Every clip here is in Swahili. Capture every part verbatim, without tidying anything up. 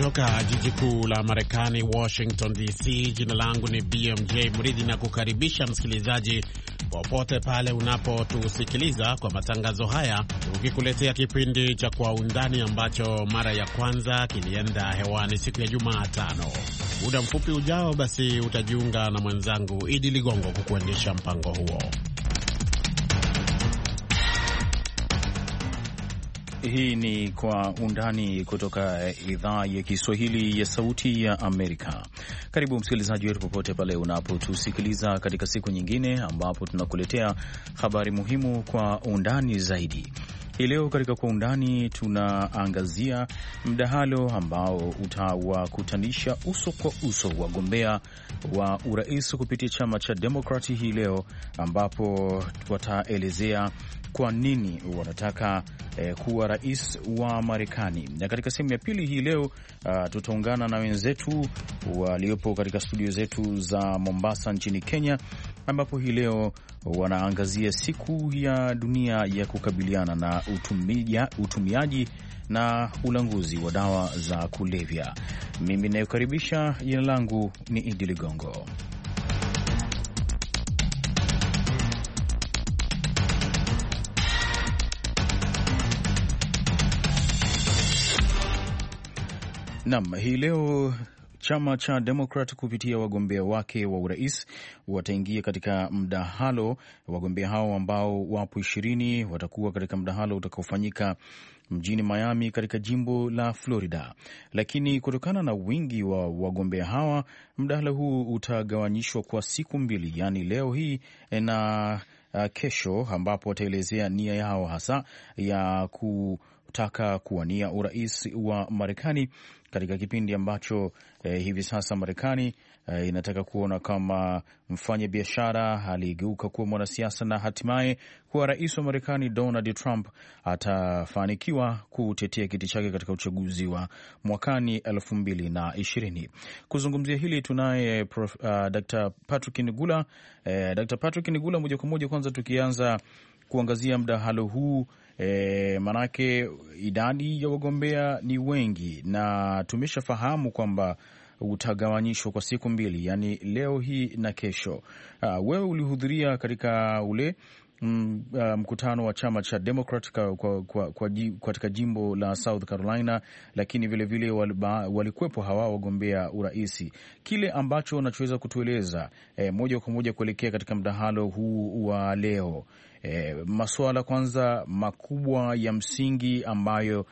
Kutoka jiji kuu la Marekani, Washington D C, jina langu ni B M J Mridhi na kukaribisha msikilizaji popote pale unapotusikiliza kwa matangazo haya, ukikuletea kipindi cha Kwa Undani ambacho mara ya kwanza kilienda hewani siku ya Jumatano. Muda mfupi ujao basi utajiunga na mwenzangu Idi Ligongo kukuendesha mpango huo. Hii ni Kwa Undani kutoka idhaa ya Kiswahili ya Sauti ya Amerika. Karibu msikilizaji wetu popote pale unapotusikiliza katika siku nyingine ambapo tunakuletea habari muhimu kwa undani zaidi. Hii leo katika Kwa Undani tunaangazia mdahalo ambao utawakutanisha uso kwa uso wagombea wa urais kupitia chama cha Democrat hii leo, ambapo wataelezea kwa nini wanataka eh, kuwa rais wa Marekani. Na katika sehemu ya pili hii leo uh, tutaungana na wenzetu waliopo katika studio zetu za Mombasa nchini Kenya, ambapo hii leo wanaangazia siku ya dunia ya kukabiliana na utumia, utumiaji na ulanguzi wa dawa za kulevya. Mimi nayokaribisha, jina langu ni Idi Ligongo. Naam, hii leo chama cha Democrat kupitia wagombea wake wa urais wataingia katika mdahalo. Wagombea hao ambao wapo ishirini watakuwa katika mdahalo utakaofanyika mjini Miami katika jimbo la Florida. Lakini kutokana na wingi wa wagombea hawa, mdahalo huu utagawanyishwa kwa siku mbili, yani leo hii na uh, kesho, ambapo wataelezea nia yao hasa ya kutaka kuwania urais wa Marekani katika kipindi ambacho eh, hivi sasa Marekani eh, inataka kuona kama mfanya biashara aligeuka kuwa mwanasiasa na hatimaye kuwa rais wa Marekani Donald Trump atafanikiwa kutetea kiti chake katika uchaguzi wa mwakani elfu mbili na ishirini. Kuzungumzia hili tunaye uh, Daktari Patrick Nigula. Eh, Daktari Patrick Nigula, moja kwa moja, kwanza tukianza kuangazia mdahalo huu. E, manake idadi ya wagombea ni wengi na tumeshafahamu kwamba utagawanyishwa kwa siku mbili, yani leo hii na kesho. Uh, wewe ulihudhuria katika ule mm, uh, mkutano wa chama cha Democrat kwa, kwa, kwa, kwa, katika jimbo la South Carolina, lakini vilevile walikuwepo hawa wagombea uraisi. Kile ambacho unachoweza kutueleza eh, moja kwa moja kuelekea katika mdahalo huu wa leo, E, masuala kwanza makubwa ya msingi ambayo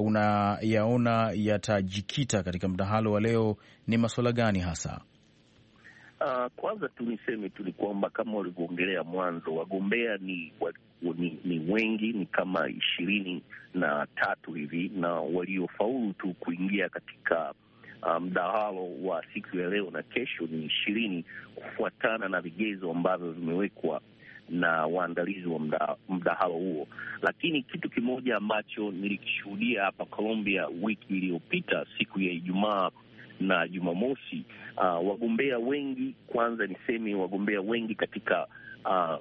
unayaona yatajikita katika mdahalo wa leo ni masuala gani hasa? Uh, kwanza tu niseme tu ni kwamba kama walivyoongelea mwanzo, wagombea ni, ni, ni wengi, ni kama ishirini na tatu hivi, na waliofaulu tu kuingia katika mdahalo um, wa siku ya leo na kesho ni ishirini, kufuatana na vigezo ambavyo vimewekwa na waandalizi wa mda, mdahalo huo. Lakini kitu kimoja ambacho nilikishuhudia hapa Colombia wiki iliyopita siku ya Ijumaa na Jumamosi, uh, wagombea wengi, kwanza niseme wagombea wengi katika uh,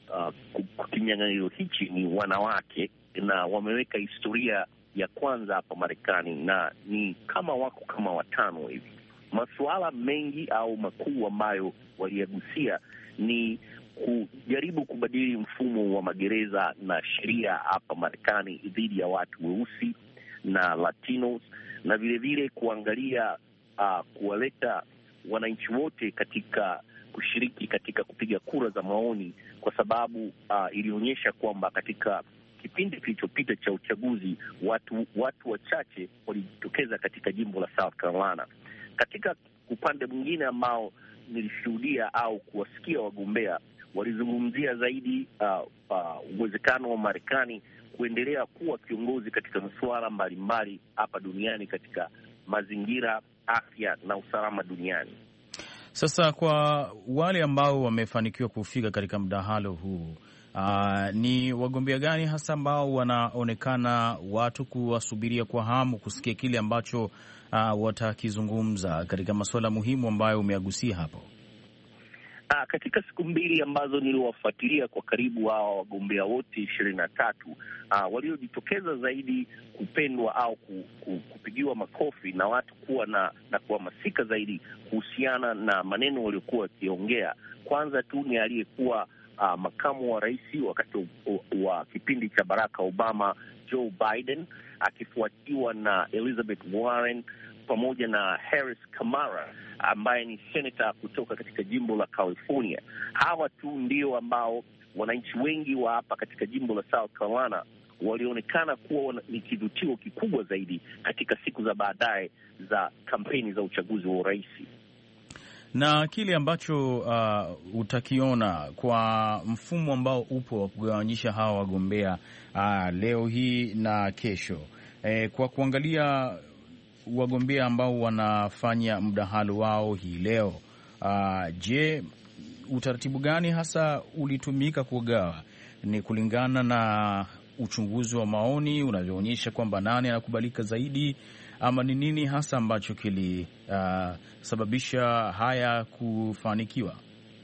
uh, kinyang'anyiro hichi ni wanawake, na wameweka historia ya kwanza hapa Marekani, na ni kama wako kama watano hivi. Masuala mengi au makuu ambayo waliyagusia ni kujaribu kubadili mfumo wa magereza na sheria hapa Marekani dhidi ya watu weusi na Latinos, na vile vile kuangalia uh, kuwaleta wananchi wote katika kushiriki katika kupiga kura za maoni, kwa sababu uh, ilionyesha kwamba katika kipindi kilichopita cha uchaguzi watu watu wachache walijitokeza katika jimbo la South Carolina. Katika upande mwingine ambao nilishuhudia au kuwasikia wagombea, walizungumzia zaidi uwezekano uh, uh, wa Marekani kuendelea kuwa kiongozi katika masuala mbalimbali hapa duniani, katika mazingira, afya na usalama duniani. Sasa kwa wale ambao wamefanikiwa kufika katika mdahalo huu, uh, ni wagombea gani hasa ambao wanaonekana watu kuwasubiria kwa hamu kusikia kile ambacho uh, watakizungumza katika masuala muhimu ambayo umeagusia hapo? Uh, katika siku mbili ambazo niliwafuatilia kwa karibu hawa wagombea wote ishirini na tatu, uh, waliojitokeza zaidi kupendwa au ku, ku, kupigiwa makofi na watu kuwa na, na kuhamasika zaidi kuhusiana na maneno waliokuwa wakiongea, kwanza tu ni aliyekuwa uh, makamu wa rais wakati wa, wa kipindi cha Barack Obama, Joe Biden, akifuatiwa na Elizabeth Warren pamoja na Harris Kamara ambaye ni senator kutoka katika jimbo la California. Hawa tu ndio ambao wananchi wengi wa hapa katika jimbo la South Carolina walionekana kuwa ni kivutio kikubwa zaidi katika siku za baadaye za kampeni za uchaguzi wa urais. Na kile ambacho uh, utakiona kwa mfumo ambao upo wa kugawanyisha hawa wagombea uh, leo hii na kesho, eh, kwa kuangalia wagombea ambao wanafanya mdahalo wao hii leo, uh, je, utaratibu gani hasa ulitumika kugawa? Ni kulingana na uchunguzi wa maoni unavyoonyesha kwamba nani anakubalika zaidi, ama ni nini hasa ambacho kilisababisha uh, haya kufanikiwa?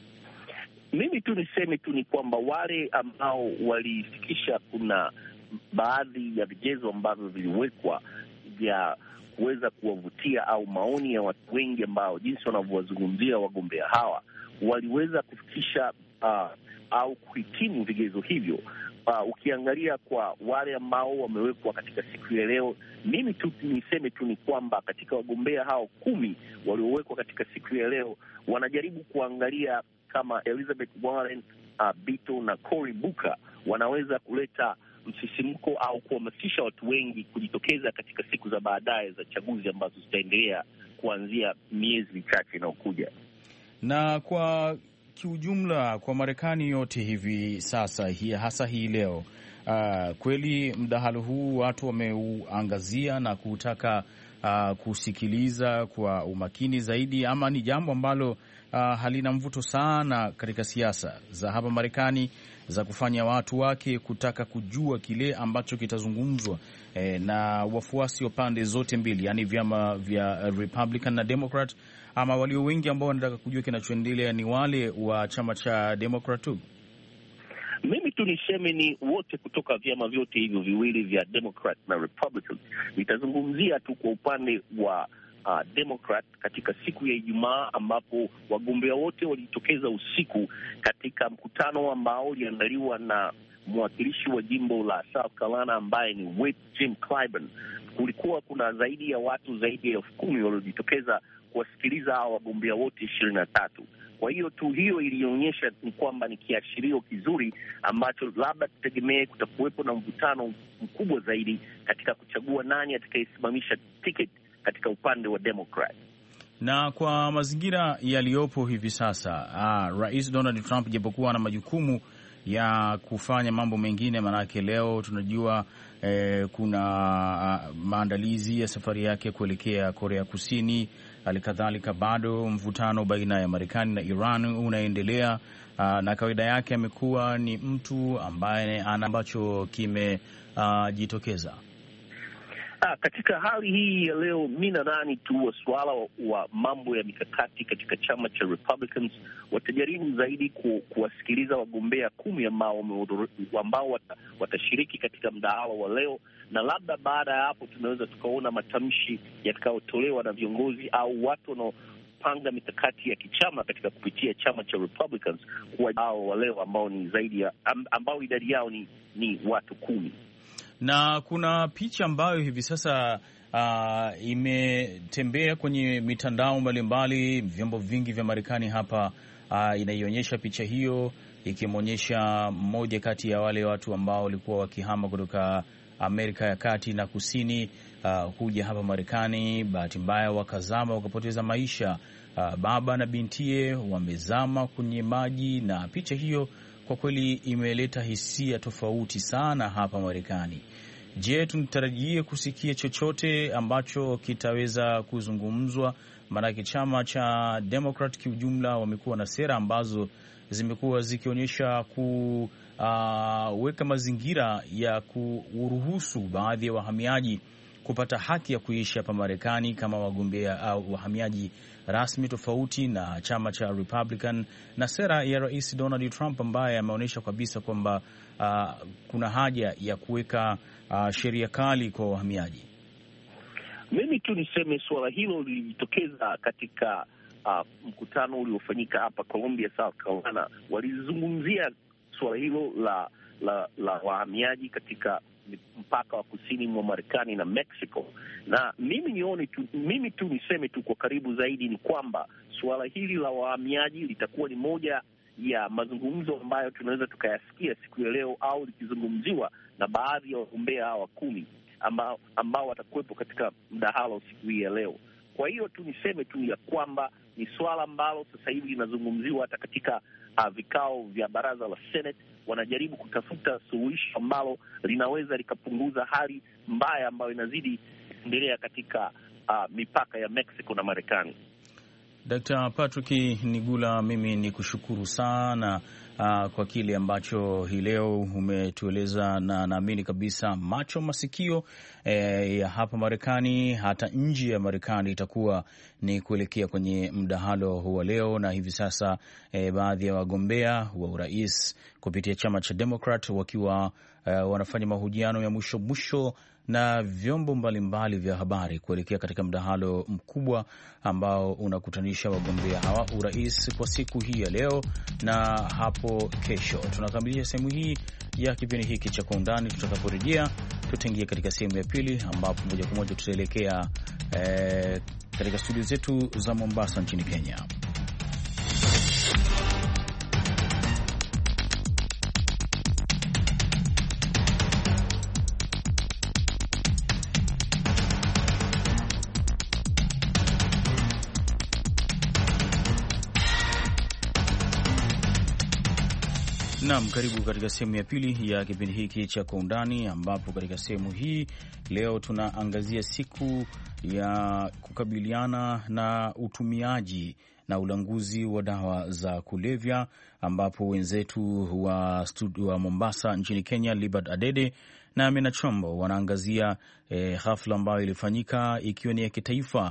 Mimi tu niseme tu ni kwamba wale ambao walifikisha, kuna baadhi ya vigezo ambavyo viliwekwa vya kuweza kuwavutia au maoni ya watu wengi ambao jinsi wanavyowazungumzia wagombea hawa waliweza kufikisha uh, au kuhitimu vigezo hivyo. Uh, ukiangalia kwa wale ambao wamewekwa katika siku ya leo, mimi tu niseme tu ni kwamba katika wagombea hao kumi waliowekwa katika siku ya leo, wanajaribu kuangalia kama Elizabeth Warren, uh, Beto na Cory Booker wanaweza kuleta msisimko au kuhamasisha watu wengi kujitokeza katika siku za baadaye za chaguzi ambazo zitaendelea kuanzia miezi michache inayokuja. Na kwa kiujumla kwa Marekani yote hivi sasa, hii hasa hii leo, uh, kweli mdahalo huu watu wameuangazia na kutaka uh, kusikiliza kwa umakini zaidi, ama ni jambo ambalo uh, halina mvuto sana katika siasa za hapa Marekani za kufanya watu wake kutaka kujua kile ambacho kitazungumzwa eh, na wafuasi wa pande zote mbili, yani vyama vya Republican na Democrat, ama walio wengi ambao wanataka kujua kinachoendelea ni wale wa chama cha Democrat tu? Mimi tu niseme ni wote kutoka vyama vyote hivyo viwili vya Democrat na Republican. Nitazungumzia tu kwa upande wa Uh, Democrat katika siku ya Ijumaa, ambapo wagombea wote walijitokeza usiku katika mkutano ambao uliandaliwa na mwakilishi wa jimbo la South Carolina ambaye ni Whip Jim Clyburn. Kulikuwa kuna zaidi ya watu zaidi ya elfu kumi waliojitokeza kuwasikiliza hao wagombea wote ishirini na tatu. Kwa hiyo tu hiyo ilionyesha ni kwamba ni kiashirio kizuri ambacho labda tutegemee kutakuwepo na mvutano mkubwa zaidi katika kuchagua nani atakayesimamisha tiketi katika upande wa Democrat. Na kwa mazingira yaliyopo hivi sasa, ah, Rais Donald Trump japokuwa ana majukumu ya kufanya mambo mengine, manake leo tunajua eh, kuna ah, maandalizi ya safari yake kuelekea Korea Kusini. Halikadhalika bado mvutano baina ya Marekani na Iran unaendelea, ah, na kawaida yake amekuwa ni mtu ambaye ana ambacho kimejitokeza. Ah, Ah, katika hali hii ya leo, mi nadhani tu wa suala wa, wa mambo ya mikakati katika chama cha Republicans watajaribu zaidi ku, kuwasikiliza wagombea kumi ambao ambao wata, watashiriki katika mdahalo wa leo, na labda baada ya hapo tunaweza tukaona matamshi yatakayotolewa na viongozi au watu wanaopanga mikakati ya kichama katika kupitia chama cha Republicans kwa hao wa leo ambao ni zaidi ya ambao idadi yao ni, ni watu kumi. Na kuna picha ambayo hivi sasa uh, imetembea kwenye mitandao mbalimbali, vyombo vingi vya Marekani hapa, uh, inaionyesha picha hiyo ikimwonyesha mmoja kati ya wale watu ambao walikuwa wakihama kutoka Amerika ya Kati na Kusini uh, kuja hapa Marekani, bahati mbaya wakazama wakapoteza maisha. Uh, baba na bintie wamezama kwenye maji, na picha hiyo kwa kweli imeleta hisia tofauti sana hapa Marekani. Je, tunatarajie kusikia chochote ambacho kitaweza kuzungumzwa? Maanake chama cha Democrat kiujumla wamekuwa na sera ambazo zimekuwa zikionyesha kuweka uh, mazingira ya kuruhusu baadhi ya wahamiaji kupata haki ya kuishi hapa Marekani kama wagombea au uh, wahamiaji rasmi tofauti na chama cha Republican na sera ya Rais Donald Trump ambaye ameonyesha kabisa kwamba uh, kuna haja ya kuweka uh, sheria kali kwa wahamiaji? Mimi tu niseme suala hilo lilijitokeza katika uh, mkutano uliofanyika hapa Columbia, South Carolina. Walizungumzia suala hilo la la, la wahamiaji katika mpaka wa kusini mwa Marekani na Mexico, na mimi nione tu, mimi tu niseme tu kwa karibu zaidi ni kwamba suala hili la wahamiaji litakuwa ni moja ya mazungumzo ambayo tunaweza tukayasikia siku ya leo, au likizungumziwa na baadhi ya wagombea hawa kumi ambao, ambao watakuwepo katika mdahalo siku hii ya leo. Kwa hiyo tu niseme tu ya kwamba ni swala ambalo sasa hivi linazungumziwa hata katika uh, vikao vya baraza la Senate. Wanajaribu kutafuta suluhisho ambalo linaweza likapunguza hali mbaya ambayo inazidi kuendelea katika uh, mipaka ya Mexico na Marekani. Doctor Patrick Nigula, mimi ni kushukuru sana uh, kwa kile ambacho hii leo umetueleza, na naamini kabisa macho masikio eh, ya hapa Marekani hata nje ya Marekani itakuwa ni kuelekea kwenye mdahalo wa leo. Na hivi sasa eh, baadhi ya wagombea wa urais kupitia chama cha Democrat wakiwa eh, wanafanya mahojiano ya mwisho mwisho na vyombo mbalimbali vya habari kuelekea katika mdahalo mkubwa ambao unakutanisha wagombea hawa urais kwa siku hii ya leo na hapo kesho. Tunakamilisha sehemu hii ya kipindi hiki cha Kwa Undani. Tutakaporejea tutaingia katika sehemu ya pili ambapo moja kwa moja tutaelekea eh, katika studio zetu za Mombasa nchini Kenya. Naam, karibu katika sehemu ya pili ya kipindi hiki cha Kwa Undani, ambapo katika sehemu hii leo tunaangazia siku ya kukabiliana na utumiaji na ulanguzi wa dawa za kulevya, ambapo wenzetu wa studio wa Mombasa nchini Kenya, Libert Adede na Amina Chombo wanaangazia eh, hafla ambayo ilifanyika ikiwa ni ya kitaifa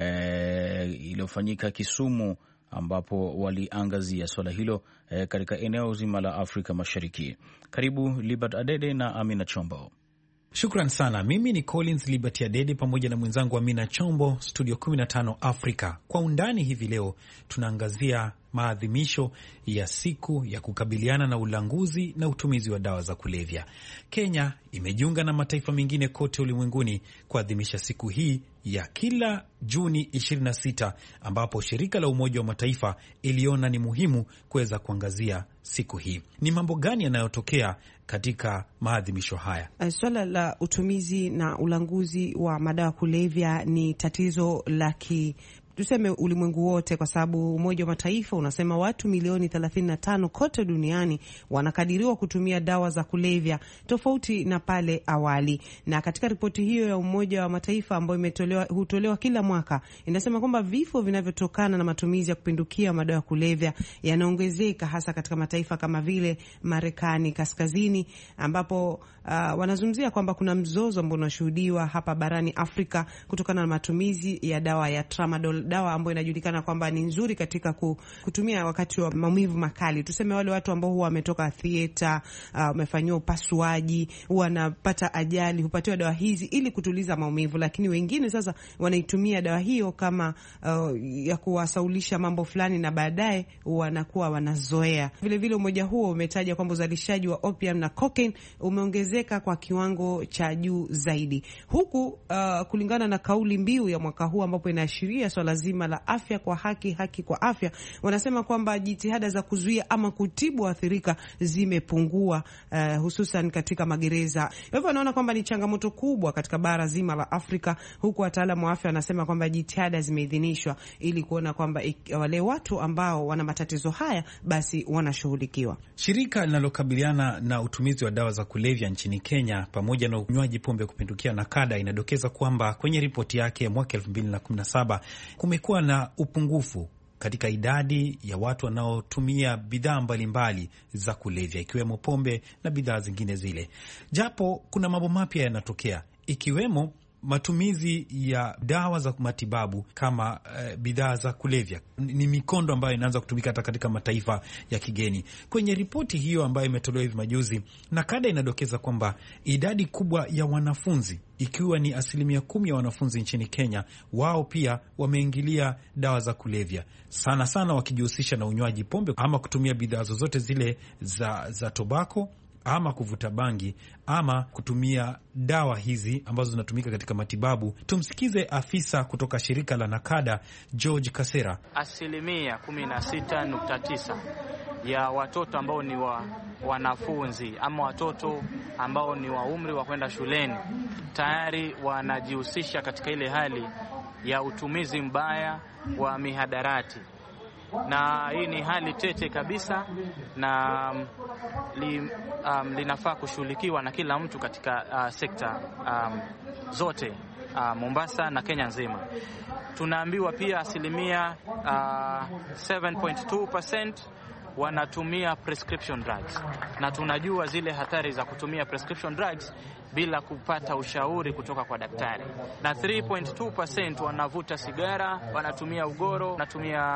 eh, iliyofanyika Kisumu, ambapo waliangazia swala hilo eh, katika eneo zima la Afrika Mashariki. Karibu Libert Adede na Amina Chombo. Shukran sana. Mimi ni Collins Liberty Adede pamoja na mwenzangu Amina Chombo, studio kumi na tano Afrika. Kwa undani hivi leo tunaangazia maadhimisho ya siku ya kukabiliana na ulanguzi na utumizi wa dawa za kulevya. Kenya imejiunga na mataifa mengine kote ulimwenguni kuadhimisha siku hii ya kila Juni ishirini na sita, ambapo shirika la Umoja wa Mataifa iliona ni muhimu kuweza kuangazia siku hii. Ni mambo gani yanayotokea katika maadhimisho haya? Swala la utumizi na ulanguzi wa madawa kulevya ni tatizo la ki tuseme ulimwengu wote, kwa sababu Umoja wa Mataifa unasema watu milioni thelathini na tano kote duniani wanakadiriwa kutumia dawa za kulevya, tofauti na pale awali. Na katika ripoti hiyo ya Umoja wa Mataifa ambayo imetolewa hutolewa kila mwaka, inasema kwamba vifo vinavyotokana na matumizi ya kupindukia madawa ya kulevya yanaongezeka hasa katika mataifa kama vile Marekani kaskazini, ambapo uh, wanazungumzia kwamba kuna mzozo ambao unashuhudiwa hapa barani Afrika kutokana na matumizi ya dawa ya tramadol, dawa ambayo inajulikana kwamba ni nzuri katika kutumia wakati wa maumivu makali. Tuseme wale watu ambao huwa wametoka theater, wamefanyiwa uh, upasuaji, wanapata ajali, hupatiwa dawa hizi ili kutuliza maumivu, lakini wengine sasa wanaitumia dawa hiyo kama uh, ya kuwasaulisha mambo fulani na baadaye wanakuwa wanazoea. Vile vile umoja huo umetaja kwamba uzalishaji wa opium na cocaine umeongezeka kwa kiwango cha juu zaidi. Huku uh, kulingana na kauli mbiu ya mwaka huu ambapo inaashiria swala zima la afya kwa haki, haki kwa afya, wanasema kwamba jitihada za kuzuia ama kutibu waathirika zimepungua, uh, hususan katika magereza. Hivyo wanaona kwamba ni changamoto kubwa katika bara zima la Afrika, huku wataalamu wa afya wanasema kwamba jitihada zimeidhinishwa ili kuona kwamba wale watu ambao wana matatizo haya basi wanashughulikiwa. Shirika linalokabiliana na utumizi wa dawa za kulevya nchini Kenya pamoja na unywaji pombe kupindukia na kada inadokeza kwamba kwenye ripoti yake ya mwaka elfu mbili na kumi na saba kumekuwa na upungufu katika idadi ya watu wanaotumia bidhaa mbalimbali za kulevya ikiwemo pombe na bidhaa zingine zile, japo kuna mambo mapya yanatokea ikiwemo matumizi ya dawa za matibabu kama uh, bidhaa za kulevya ni mikondo ambayo inaanza kutumika hata katika mataifa ya kigeni. Kwenye ripoti hiyo ambayo imetolewa hivi majuzi, NACADA inadokeza kwamba idadi kubwa ya wanafunzi, ikiwa ni asilimia kumi ya wanafunzi nchini Kenya, wao pia wameingilia dawa za kulevya, sana sana wakijihusisha na unywaji pombe ama kutumia bidhaa zozote zile za, za tobako ama kuvuta bangi ama kutumia dawa hizi ambazo zinatumika katika matibabu. Tumsikize afisa kutoka shirika la NACADA, George Kasera. Asilimia kumi na sita nukta tisa ya watoto ambao ni wa wanafunzi ama watoto ambao ni wa umri wa kwenda shuleni tayari wanajihusisha katika ile hali ya utumizi mbaya wa mihadarati, na hii ni hali tete kabisa na li, um, linafaa kushughulikiwa na kila mtu katika uh, sekta um, zote uh, Mombasa na Kenya nzima. Tunaambiwa pia asilimia uh, saba nukta mbili percent wanatumia prescription drugs, na tunajua zile hatari za kutumia prescription drugs bila kupata ushauri kutoka kwa daktari. Na tatu nukta mbili percent wanavuta sigara, wanatumia ugoro, wanatumia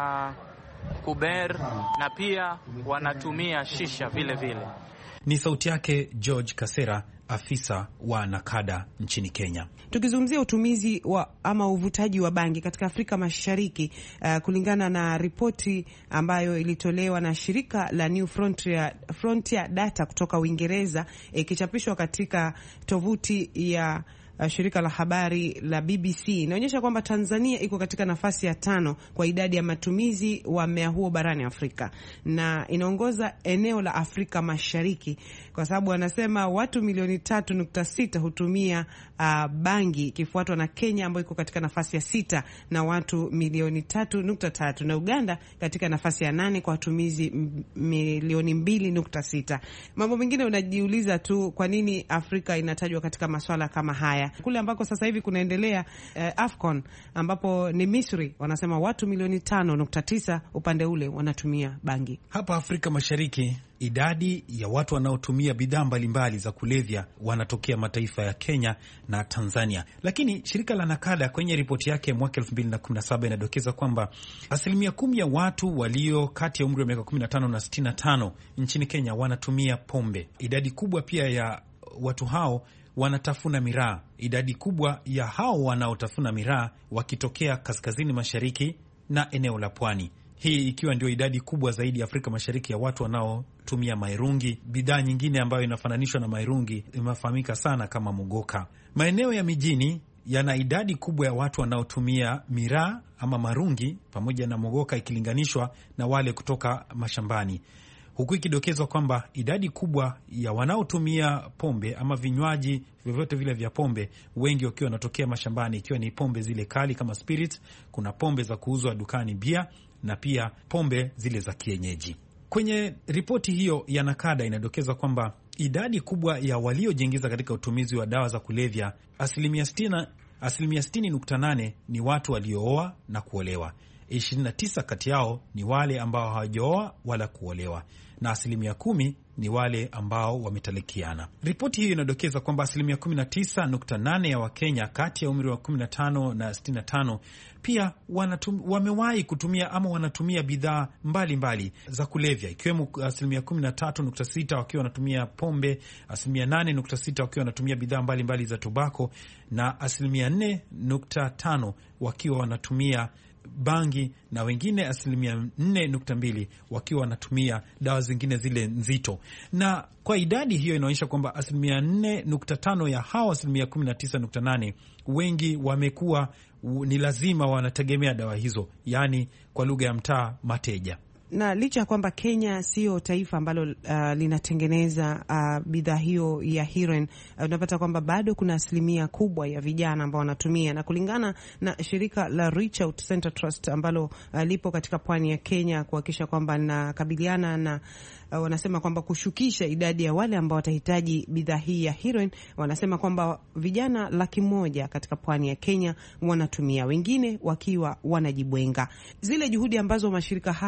kuber na pia wanatumia shisha vile vile. Ni sauti yake George Kasera, afisa wa NACADA nchini Kenya. Tukizungumzia utumizi wa ama uvutaji wa bangi katika Afrika Mashariki, uh, kulingana na ripoti ambayo ilitolewa na shirika la New Frontier, Frontier Data kutoka Uingereza, ikichapishwa katika tovuti ya Uh, shirika la habari la B B C, inaonyesha kwamba Tanzania iko katika nafasi ya tano kwa idadi ya matumizi wa mmea huo barani Afrika, na inaongoza eneo la Afrika Mashariki kwa sababu wanasema watu milioni tatu nukta sita hutumia uh, bangi, ikifuatwa na Kenya ambayo iko katika nafasi ya sita na watu milioni tatu nukta tatu, na Uganda katika nafasi ya nane kwa watumizi milioni mbili nukta sita. Mambo mengine unajiuliza tu kwa nini Afrika inatajwa katika masuala kama haya. Kule ambako sasa hivi kunaendelea eh, AFCON ambapo ni Misri, wanasema watu milioni tano nukta tisa upande ule wanatumia bangi. Hapa Afrika Mashariki idadi ya watu wanaotumia bidhaa mbalimbali za kulevya wanatokea mataifa ya Kenya na Tanzania. Lakini shirika la NACADA kwenye ripoti yake mwaka elfu mbili na kumi na saba inadokeza kwamba asilimia kumi ya watu walio kati ya umri wa miaka kumi na tano na sitini na tano nchini Kenya wanatumia pombe. Idadi kubwa pia ya watu hao wanatafuna miraa. Idadi kubwa ya hao wanaotafuna miraa wakitokea kaskazini mashariki na eneo la pwani. Hii ikiwa ndio idadi kubwa zaidi ya Afrika Mashariki ya watu wanaotumia mairungi. Bidhaa nyingine ambayo inafananishwa na mairungi imefahamika sana kama mugoka. Maeneo ya mijini yana idadi kubwa ya watu wanaotumia miraa ama marungi pamoja na mugoka ikilinganishwa na wale kutoka mashambani, huku ikidokezwa kwamba idadi kubwa ya wanaotumia pombe ama vinywaji vyovyote vile vya pombe, wengi wakiwa wanatokea mashambani, ikiwa ni pombe zile kali kama spirit, kuna pombe za kuuzwa dukani bia, na pia pombe zile za kienyeji. Kwenye ripoti hiyo ya NACADA inadokeza kwamba idadi kubwa ya waliojiingiza katika utumizi wa dawa za kulevya, asilimia sitini, asilimia sitini nukta nane ni watu waliooa na kuolewa. ishirini na tisa kati yao ni wale ambao hawajaoa wala kuolewa, na asilimia kumi ni wale ambao wametalikiana. Ripoti hiyo inadokeza kwamba asilimia kumi na tisa nukta nane ya Wakenya kati ya umri wa kumi na tano na sitini na tano pia wanatum, wamewahi kutumia ama wanatumia bidhaa mbalimbali za kulevya, ikiwemo asilimia kumi na tatu nukta sita wakiwa wanatumia pombe, asilimia nane nukta sita wakiwa wanatumia bidhaa mbalimbali za tobako, na asilimia nne nukta tano wakiwa wanatumia bangi, na wengine asilimia nne nukta mbili wakiwa wanatumia dawa zingine zile nzito. Na kwa idadi hiyo inaonyesha kwamba asilimia nne nukta tano ya hao asilimia kumi na tisa nukta nane wengi wamekuwa ni lazima wanategemea dawa hizo, yani kwa lugha ya mtaa mateja. Na licha ya kwamba Kenya sio taifa ambalo uh, linatengeneza uh, bidhaa hiyo ya heroin, uh, unapata kwamba bado kuna asilimia kubwa ya vijana ambao wanatumia, na kulingana na shirika la Reach Out Center Trust ambalo uh, lipo katika pwani ya Kenya kuhakikisha kwamba linakabiliana na uh, wanasema kwamba kushukisha idadi ya wale ambao watahitaji bidhaa hii ya heroin, wanasema kwamba vijana laki moja katika pwani ya Kenya wanatumia, wengine wakiwa wanajibwenga. Zile juhudi ambazo mashirika haya yamewe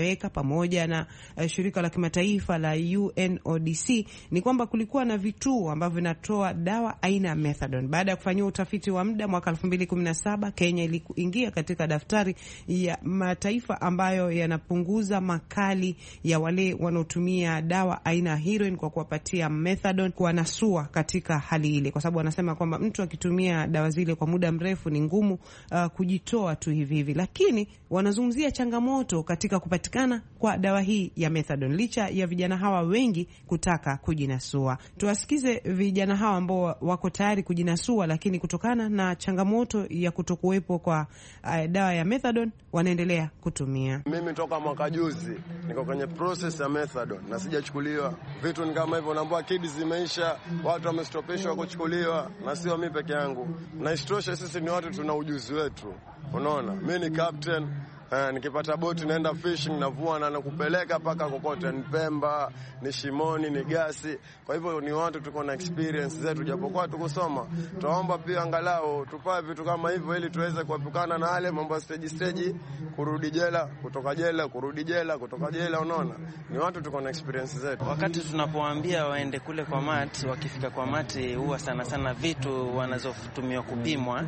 wameweka pamoja na uh, shirika la kimataifa la U N O D C ni kwamba kulikuwa na vituo ambavyo vinatoa dawa aina ya methadone. Baada ya kufanyia utafiti wa muda mwaka elfu mbili kumi na saba, Kenya iliingia katika daftari ya mataifa ambayo yanapunguza makali ya wale wanaotumia dawa aina ya heroin kwa kuwapatia methadone kuwanasua katika hali ile, kwa sababu wanasema kwamba mtu akitumia dawa zile kwa muda mrefu ni ngumu uh, kujitoa tu hivi hivi. Lakini wanazungumzia changamoto katika kupatikana kwa dawa hii ya methadone licha ya vijana hawa wengi kutaka kujinasua. Tuwasikize vijana hawa ambao wako tayari kujinasua, lakini kutokana na changamoto ya kutokuwepo kwa uh, dawa ya methadone wanaendelea kutumia. Mimi toka mwaka juzi niko kwenye process ya methadone na sijachukuliwa. Vitu ni kama hivyo, naomba kids zimeisha, watu wamestopeshwa kuchukuliwa, na sio mimi peke yangu. Na isitoshe sisi ni watu tuna ujuzi wetu. Unaona, mimi ni captain. Uh, nikipata boti naenda fishing, navua na nakupeleka paka kokote, ni Pemba, ni Shimoni, ni Gasi. Kwa hivyo ni watu tuko na experience zetu, japokuwa tukusoma. Tuomba pia angalau tupae vitu kama hivyo ili tuweze kuepukana na wale mambo stage stage, kurudi jela, kutoka jela, kurudi jela, kutoka jela. Unaona, ni watu tuko na experience zetu. Wakati tunapoambia waende kule kwa mat, wakifika kwa mat huwa sana sana vitu wanazotumia kupimwa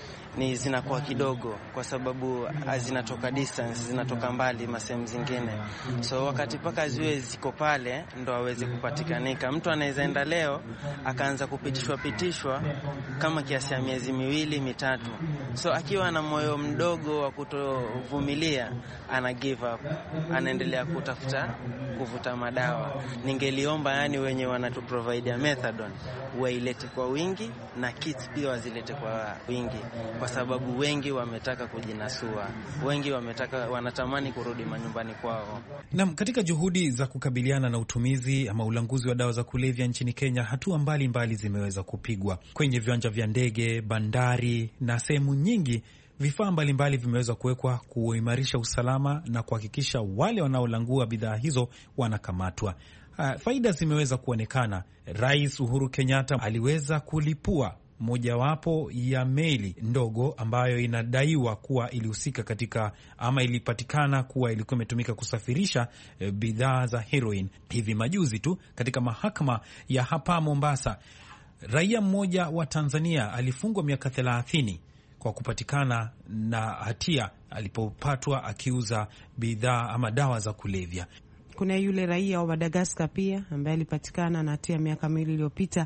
ni zinakuwa kidogo, kwa sababu zinatoka distance, zinatoka mbali masehemu zingine. So wakati paka ziwe ziko pale ndo aweze kupatikanika. Mtu anaweza enda leo akaanza kupitishwa pitishwa kama kiasi ya miezi miwili mitatu. So akiwa na moyo mdogo wa kutovumilia, ana give up, anaendelea kutafuta kuvuta madawa. Ningeliomba yani wenye wanatu provide ya methadone wailete kwa wingi na kits pia wazilete kwa wingi, kwa sababu wengi wametaka kujinasua, wengi wametaka wanatamani kurudi manyumbani kwao. Na katika juhudi za kukabiliana na utumizi ama ulanguzi wa dawa za kulevya nchini Kenya, hatua mbalimbali zimeweza kupigwa kwenye viwanja vya ndege, bandari na sehemu nyingi. Vifaa mbalimbali vimeweza kuwekwa kuimarisha usalama na kuhakikisha wale wanaolangua bidhaa hizo wanakamatwa. Uh, faida zimeweza kuonekana. Rais Uhuru Kenyatta aliweza kulipua mojawapo ya meli ndogo ambayo inadaiwa kuwa ilihusika katika ama ilipatikana kuwa ilikuwa imetumika kusafirisha e, bidhaa za heroin. Hivi majuzi tu katika mahakama ya hapa Mombasa, raia mmoja wa Tanzania alifungwa miaka thelathini kwa kupatikana na hatia alipopatwa akiuza bidhaa ama dawa za kulevya. Kuna yule raia wa Madagascar pia ambaye alipatikana na hatia miaka miwili iliyopita,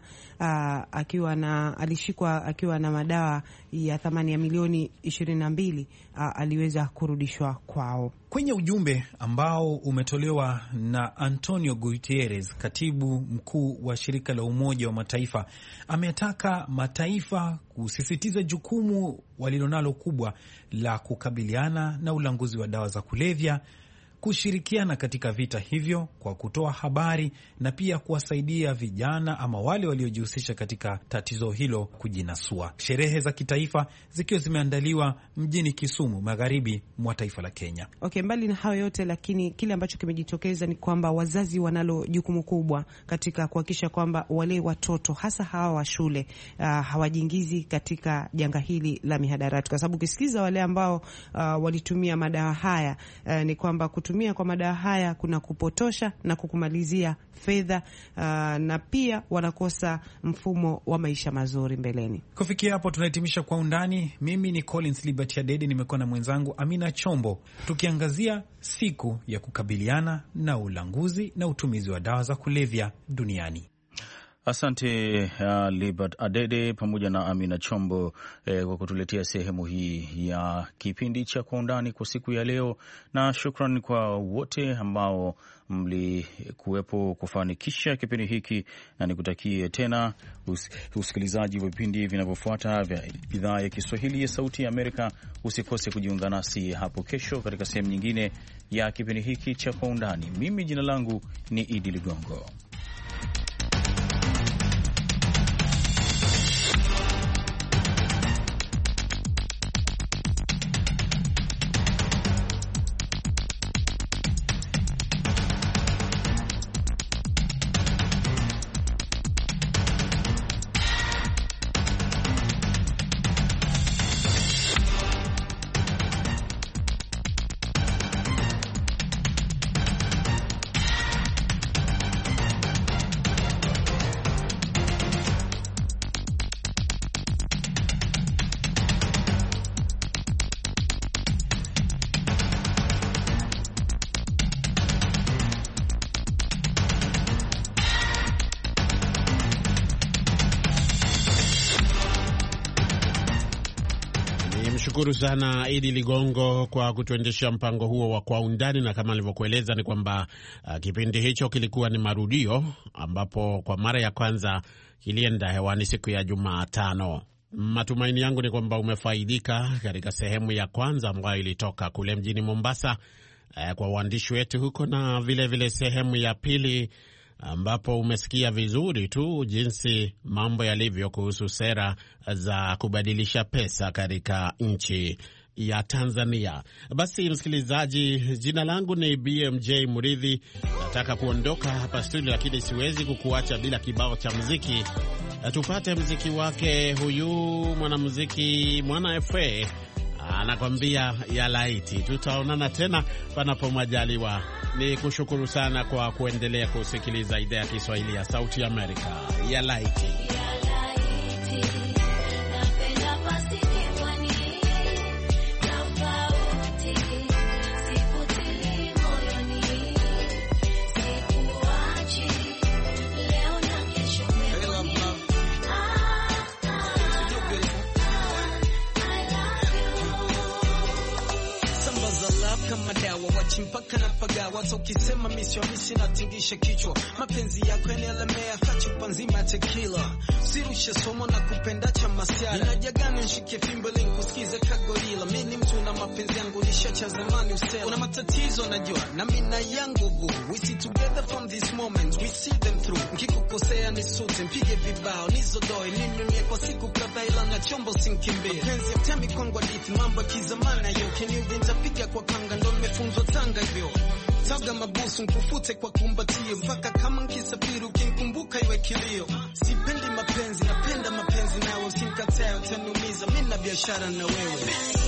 akiwa na alishikwa akiwa na madawa ya thamani ya milioni ishirini na mbili, aliweza kurudishwa kwao. Kwenye ujumbe ambao umetolewa na Antonio Guterres, katibu mkuu wa shirika la Umoja wa Mataifa, ametaka mataifa kusisitiza jukumu walilonalo kubwa la kukabiliana na ulanguzi wa dawa za kulevya, kushirikiana katika vita hivyo kwa kutoa habari na pia kuwasaidia vijana ama wale waliojihusisha katika tatizo hilo kujinasua. Sherehe za kitaifa zikiwa zimeandaliwa mjini Kisumu, magharibi mwa taifa la Kenya. Okay, mbali na hayo yote lakini kile ambacho kimejitokeza ni kwamba wazazi wanalo jukumu kubwa katika kuhakikisha kwamba wale watoto hasa hawa wa shule uh, hawajiingizi katika janga hili la mihadarati, kwa sababu ukisikiza wale ambao uh, walitumia madawa haya uh, ni kwamba kutumia kwa madawa haya kuna kupotosha na kukumalizia fedha uh, na pia wanakosa mfumo wa maisha mazuri mbeleni. Kufikia hapo tunahitimisha Kwa Undani. Mimi ni Collins Liberty Adede, nimekuwa na mwenzangu Amina Chombo, tukiangazia siku ya kukabiliana na ulanguzi na utumizi wa dawa za kulevya duniani. Asante uh, Libert Adede pamoja na Amina Chombo eh, kwa kutuletea sehemu hii ya kipindi cha Kwa Undani kwa siku ya leo, na shukran kwa wote ambao mlikuwepo kufanikisha kipindi hiki, na nikutakie tena us usikilizaji wa vipindi vinavyofuata vya idhaa ya Kiswahili ya Sauti ya Amerika. Usikose kujiunga nasi hapo kesho katika sehemu nyingine ya kipindi hiki cha Kwa Undani. Mimi jina langu ni Idi Ligongo. Nakushukuru sana Idi Ligongo kwa kutuendesha mpango huo wa Kwa Undani, na kama nilivyokueleza ni kwamba uh, kipindi hicho kilikuwa ni marudio ambapo kwa mara ya kwanza kilienda hewani siku ya Jumatano. Matumaini yangu ni kwamba umefaidika katika sehemu ya kwanza ambayo ilitoka kule mjini Mombasa uh, kwa waandishi wetu huko, na vile vile sehemu ya pili ambapo umesikia vizuri tu jinsi mambo yalivyo kuhusu sera za kubadilisha pesa katika nchi ya Tanzania. Basi msikilizaji, jina langu ni B M J Muridhi. Nataka kuondoka hapa studio, lakini siwezi kukuacha bila kibao cha muziki. Tupate muziki wake huyu mwanamuziki Mwana F A, anakwambia ya laiti. Tutaonana tena panapo majaliwa. Ni kushukuru sana kwa kuendelea kusikiliza idhaa ya Kiswahili ya Sauti ya Amerika. Ya laiti. Mpaka na pagawa so ukisema misi wa misi natingisha kichwa. Mapenzi yako yanalemea kachupa nzima tequila. Sirushe somo na kupenda cha masiara. Inajagana nshike fimbo ili nikusikize kagorila. Mimi mtu na mapenzi yangu nishacha zamani usela. Una matatizo najua na mina yangu boo. We see together from this moment, we see them through. Nkikukosea nisute, mpige vibao, nizodoe. Nimemie kwa siku kadhaa ila na chombo sinkimbia. Mapenzi ya tembi kwangu hadithi, mambo ya kizamana yo. Keniuvi nitapiga kwa kanga ndo nimefunzwa Tanga hivyo. Taga mabusu nkufute kwa kumbatio. Mpaka kama nkisafiri ukinkumbuka iwe kilio. Sipendi mapenzi, napenda mapenzi nawe. Usinikatae utaniumiza, mimi na biashara na wewe.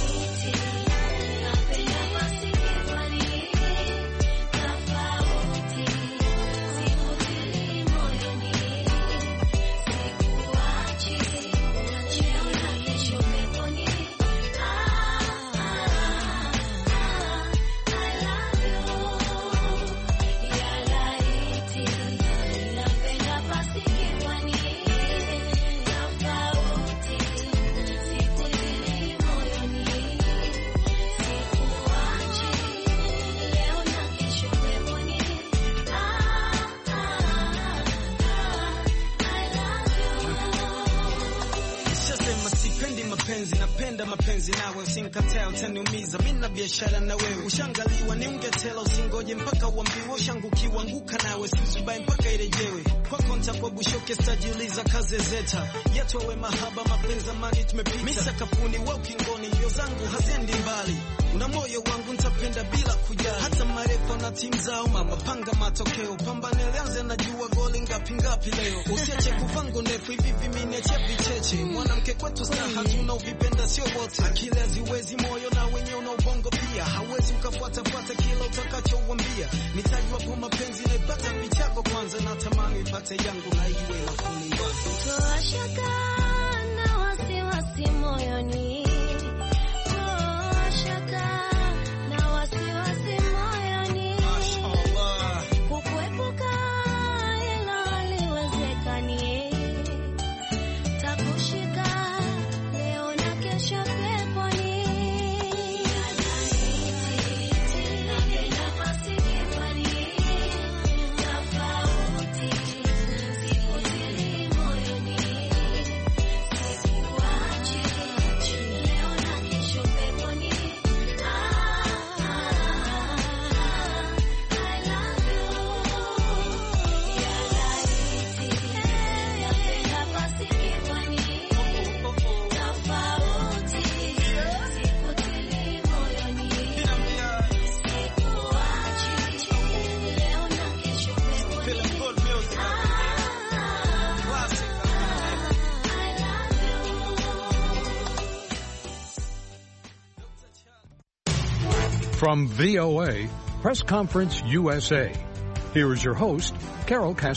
Napenda mapenzi nawe, usinikatae utaniumiza, mimi na biashara na wewe. Ushangaliwa ni ungetela, usingoje mpaka uambiwe. Ushangukiwa anguka nawe, sisubai mpaka irejewe. Kwako nitapobushoke stajiuliza kaze zeta. Yatowe mahaba mapenzi amani tumepita. Misa kapuni wa ukingoni, mbio zangu haziendi mbali. Una moyo wangu nitapenda bila kujali. Hata marefa na timu zao mama panga matokeo. Pambane lianze na jua goli ngapi ngapi leo. Usiache kuvangu ndefu hivi vimine cha vicheche. Mwanamke kwetu staha tuna uvipenda sio wote. Akili haziwezi moyo na wenye una ubongo pia. Hawezi ukafuata fuata kila utakachouambia. Nitajua kwa mapenzi na ipata vichako kwanza. Na tamani ipate yangu na iwe la kuniwaza. Toa shaka na wasiwasi moyoni. Toa shaka na wasiwasi moyoni. Mashallah. Kukuepuka ila haliwezekani. Takushika leo na kesho peponi. From V O A, Press Conference U S A, here is your host, Carol Castro.